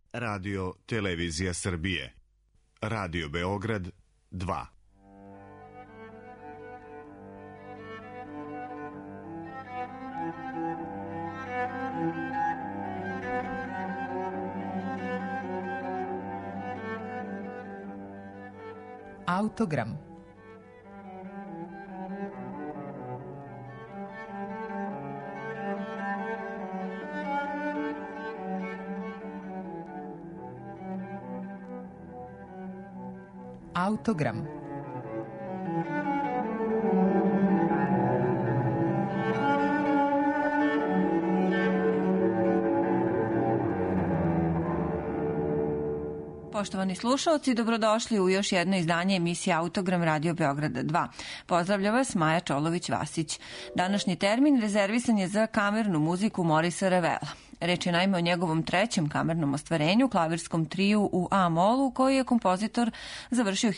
Radio Televizija Srbije. Radio Beograd 2. Autogram. Autogram. Poštovani slušalci, dobrodošli u još jedno izdanje emisije Autogram Radio Beograda 2. Pozdravlja vas Maja Čolović-Vasić. Današnji termin rezervisan je za kamernu muziku Morisa Ravela. Reč je naime o njegovom trećem kamernom ostvarenju, klavirskom triju u A-molu, koji je kompozitor završio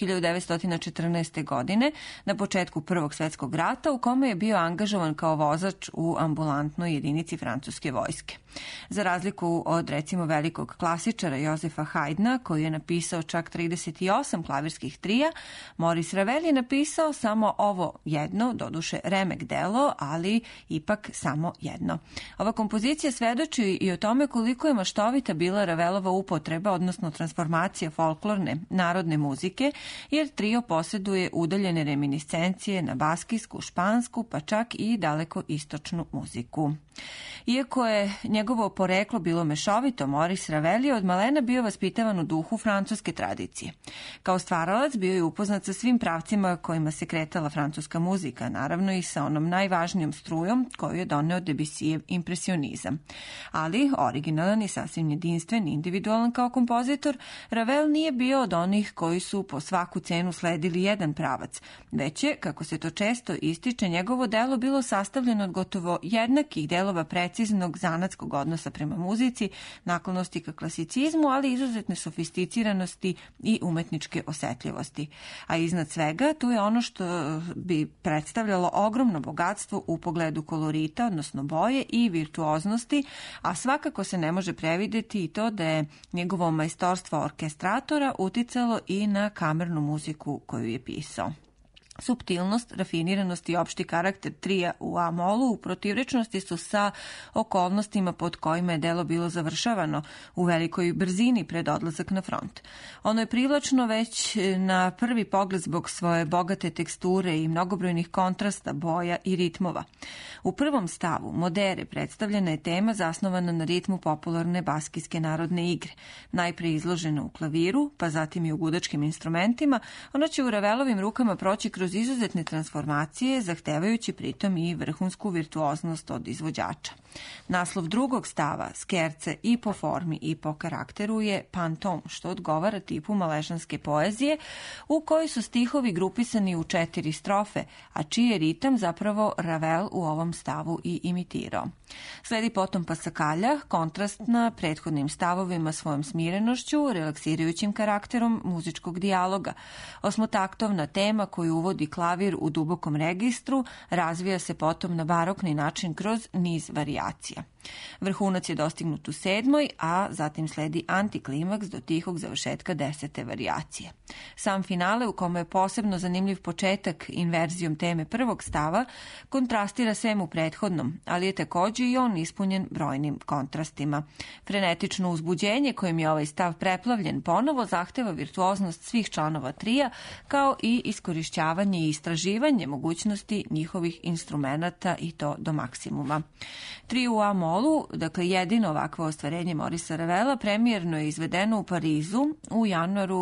1914. godine na početku Prvog svetskog rata, u kome je bio angažovan kao vozač u ambulantnoj jedinici francuske vojske. Za razliku od, recimo, velikog klasičara Jozefa Haydna, koji je napisao čak 38 klavirskih trija, Maurice Ravel je napisao samo ovo jedno, doduše remek delo, ali ipak samo jedno. Ova kompozicija svedoči i o tome koliko je maštovita bila Ravelova upotreba, odnosno transformacija folklorne narodne muzike, jer trio posjeduje udaljene reminiscencije na baskijsku, špansku, pa čak i daleko istočnu muziku. Iako je njegovo poreklo bilo mešovito, Maurice Ravel je od malena bio vaspitavan u duhu francuske tradicije. Kao stvaralac bio je upoznat sa svim pravcima kojima se kretala francuska muzika, naravno i sa onom najvažnijom strujom koju je doneo Debussyjev impresionizam. Ali originalan i sasvim jedinstven, individualan kao kompozitor, Ravel nije bio od onih koji su po svaku cenu sledili jedan pravac, već je, kako se to često ističe, njegovo delo bilo sastavljeno od gotovo jednakih delova preciznog zanatskog odnosa prema muzici, naklonosti ka klasicizmu, ali izuzetne sofisticiranosti i umetničke osetljivosti. A iznad svega, tu je ono što bi predstavljalo ogromno bogatstvo u pogledu kolorita, odnosno boje i virtuoznosti, a svakako se ne može prevideti i to da je njegovo majstorstvo orkestratora uticalo i na kamernu muziku koju je pisao. Suptilnost, rafiniranost i opšti karakter trija u A-molu u protivrečnosti su sa okolnostima pod kojima je delo bilo završavano u velikoj brzini pred odlazak na front. Ono je privlačno već na prvi pogled zbog svoje bogate teksture i mnogobrojnih kontrasta, boja i ritmova. U prvom stavu, Modere, predstavljena je tema zasnovana na ritmu popularne baskijske narodne igre. Najpre izložena u klaviru, pa zatim i u gudačkim instrumentima, ona će u Ravelovim rukama proći kroz izuzetne transformacije, zahtevajući pritom i vrhunsku virtuoznost od izvođača. Naslov drugog stava, Skerce, i po formi i po karakteru je Pantom, što odgovara tipu malešanske poezije, u kojoj su stihovi grupisani u 4 strofe, a čiji je ritam zapravo Ravel u ovom stavu i imitirao. Sledi potom Pasakalja, kontrastna prethodnim stavovima svojom smirenošću, relaksirajućim karakterom muzičkog dijaloga. Osmotaktovna tema koju uvodi klavir u dubokom registru razvija se potom na barokni način kroz niz varijacija. Vrhunac je dostignut u 7., a zatim sledi antiklimaks do tihog završetka 10. varijacije. Sam finale, u kome je posebno zanimljiv početak inverzijom teme prvog stava, kontrastira svemu prethodnom, ali je takođe i on ispunjen brojnim kontrastima. Frenetično uzbuđenje kojim je ovaj stav preplavljen ponovo zahteva virtuoznost svih članova trija, kao i iskorišćavanje i istraživanje mogućnosti njihovih instrumenata, i to do maksimuma. Trio u A-molu, dakle jedino ovakvo ostvarenje Maurice Ravela, premijerno je izvedeno u Parizu u januaru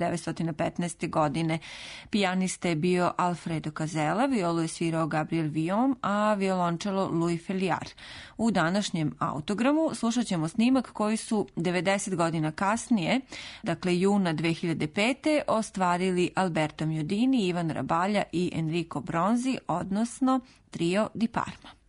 1915. godine. Pijanista je bio Alfredo Casella, violu je svirao Gabriel Villaume, a violončelo Louis Felliar. U današnjem autogramu slušat ćemo snimak koji su 90 godina kasnije, dakle juna 2005. ostvarili Alberto Miodini, Ivan Rabalja i Enrico Bronzi, odnosno Trio di Parma.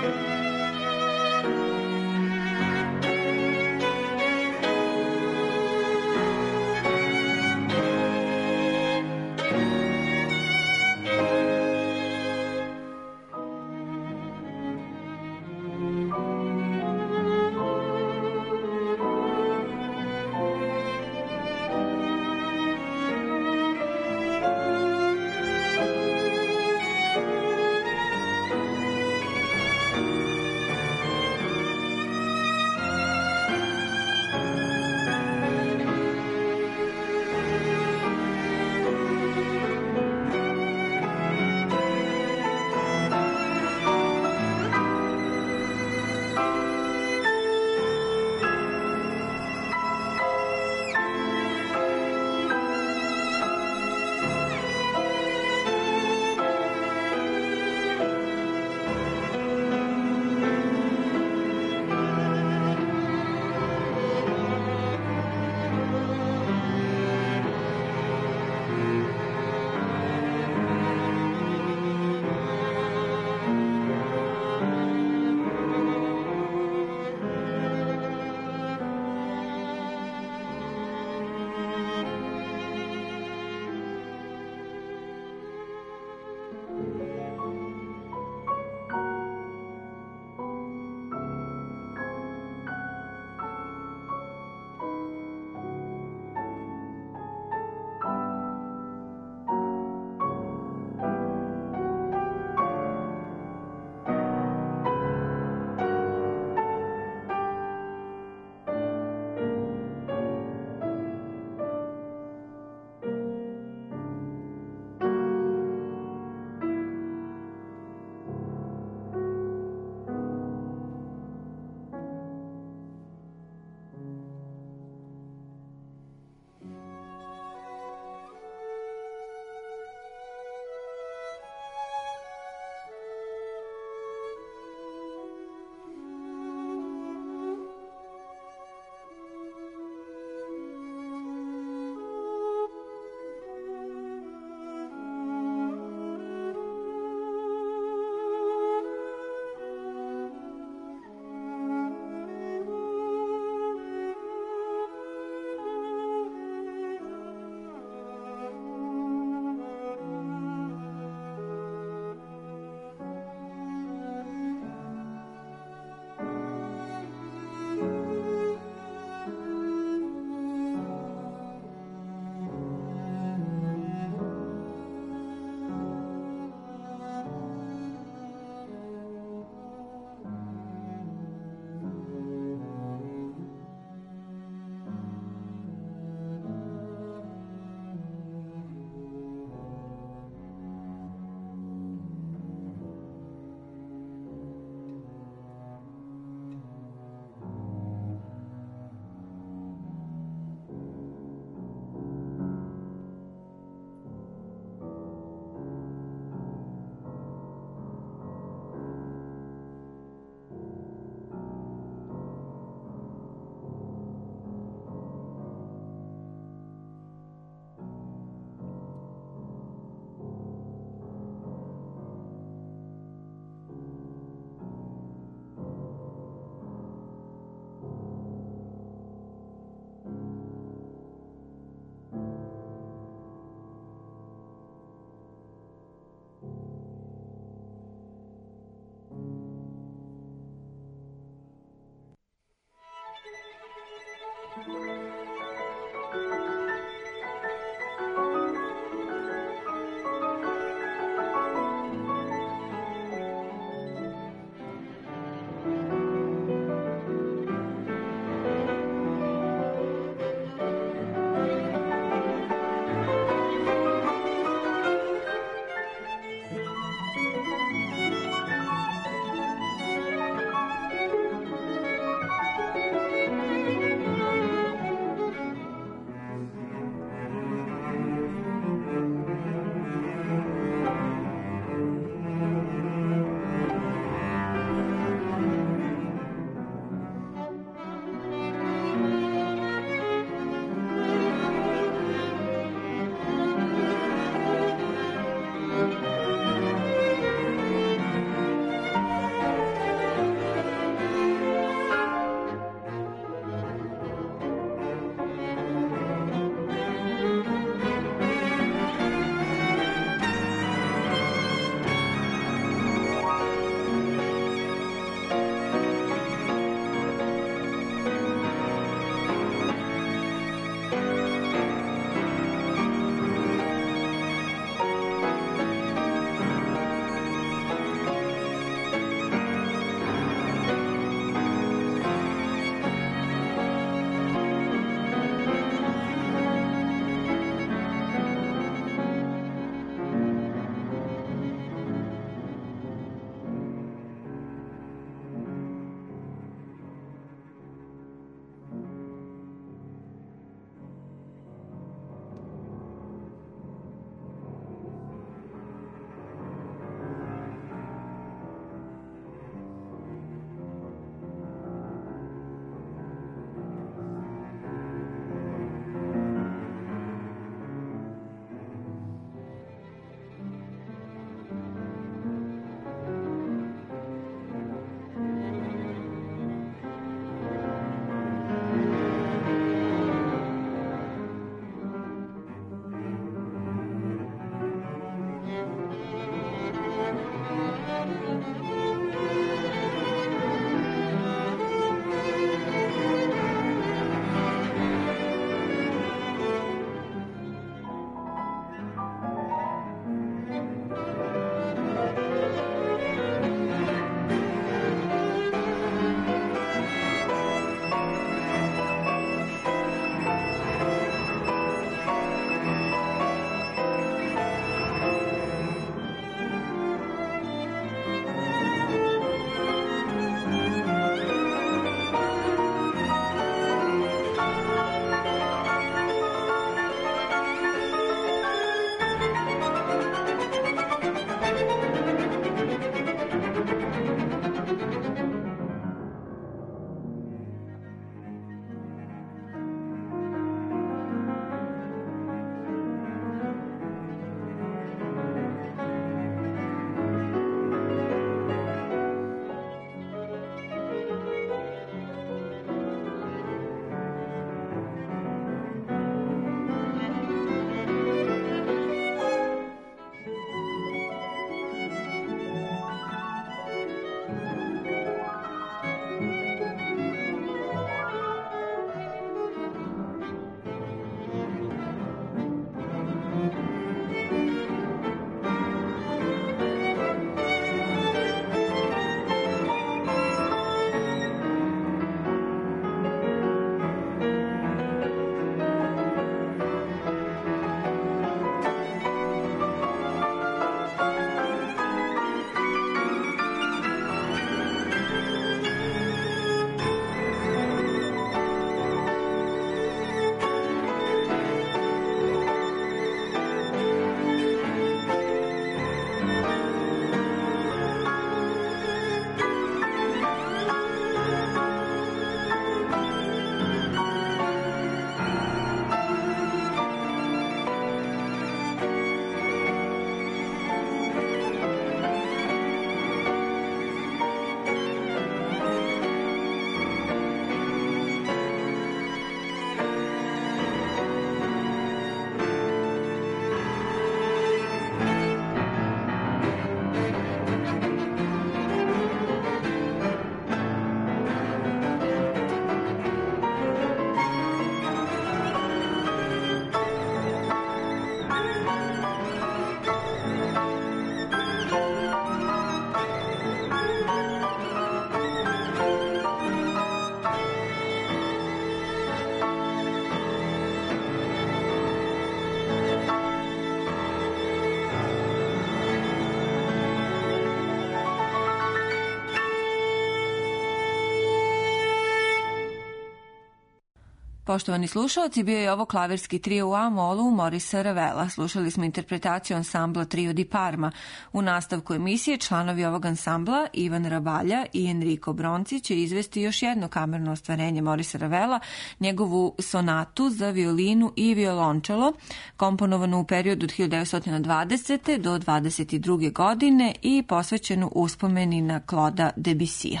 Poštovani slušalci, bio je ovo klavirski trio u A-molu Morisa Ravela. Slušali smo interpretaciju ansambla Trio di Parma. U nastavku emisije članovi ovog ansambla, Ivan Rabalja i Enrico Bronci, će izvesti još jedno kamerno ostvarenje Morisa Ravela, njegovu sonatu za violinu i violončelo, komponovanu u periodu od 1920. do 22. godine i posvećenu uspomeni na Claude'a Debussya.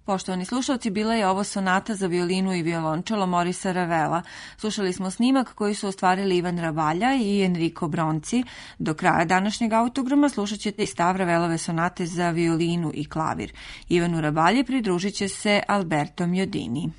Poštovani slušalci, bila je ovo sonata za violinu i violončelo Morisa Ravela. Slušali smo snimak koji su ostvarili Ivan Rabalja i Enrico Bronci. Do kraja današnjeg autograma slušat ćete i stav Ravelove sonate za violinu i klavir. Ivanu Rabalji pridružit će se Alberto Miodini.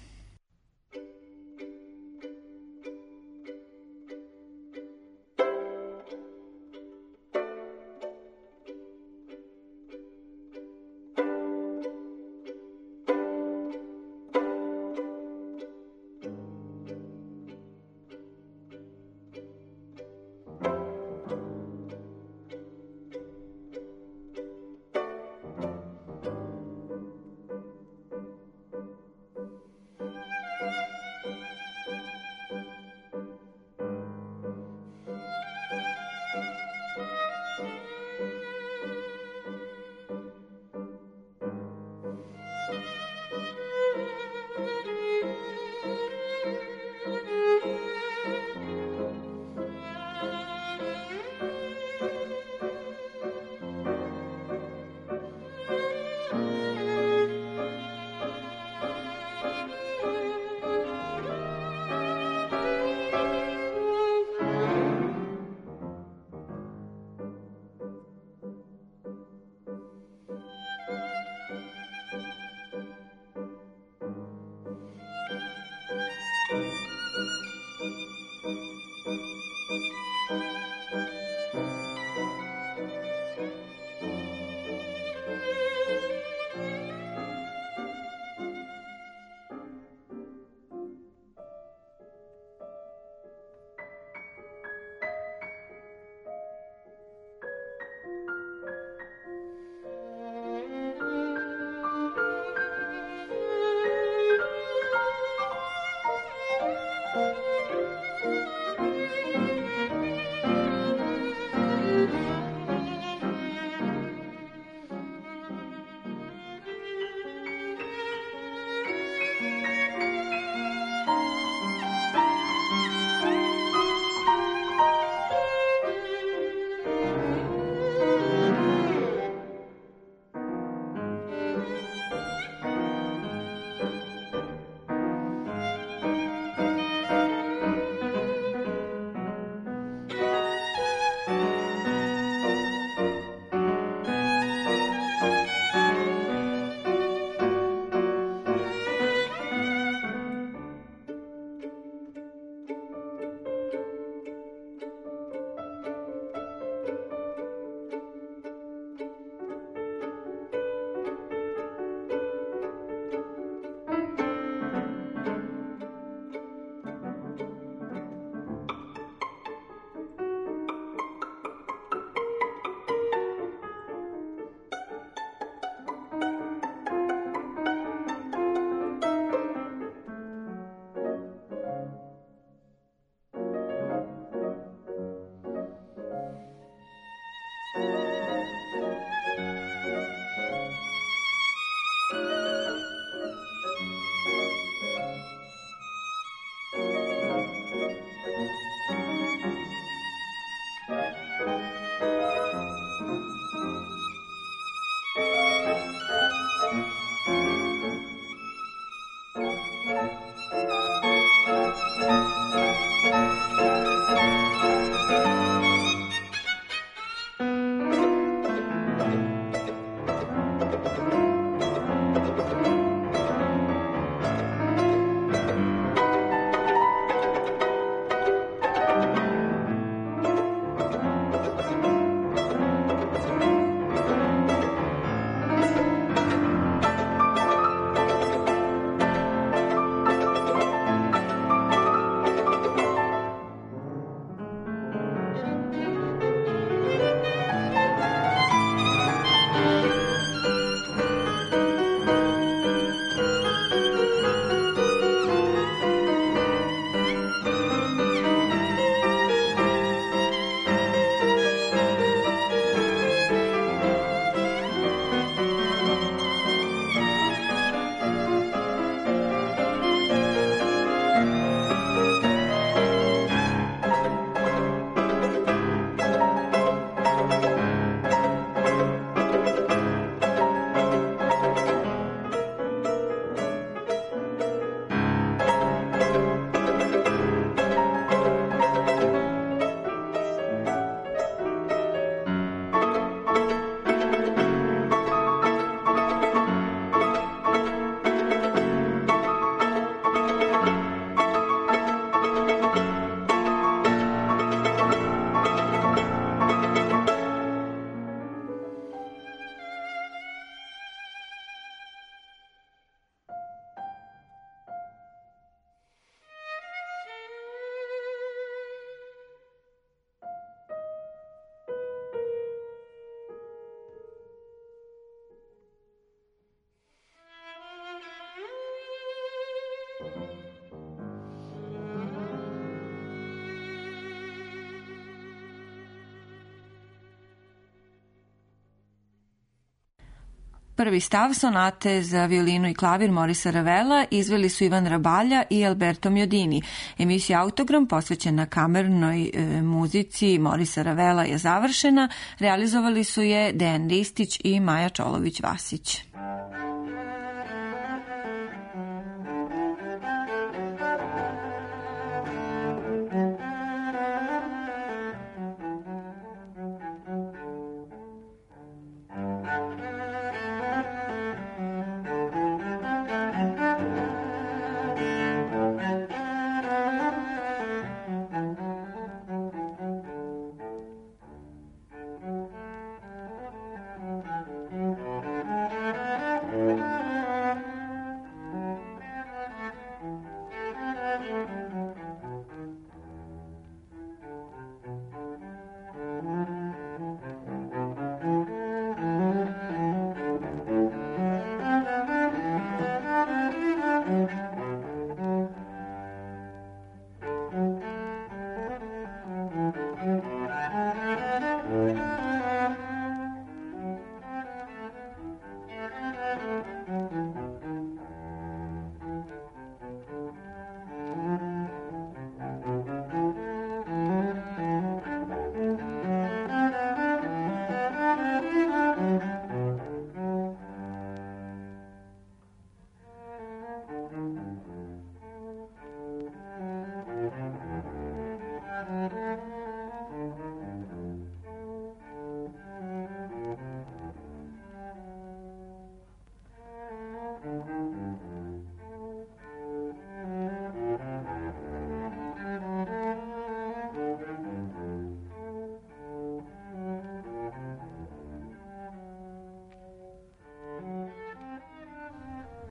Prvi stav sonate za violinu i klavir Morisa Ravela izveli su Ivan Rabalja i Alberto Mjodini. Emisija Autogram posvećena kamernoj muzici Morisa Ravela je završena. Realizovali su je Dejan Ristić i Maja Čolović-Vasić.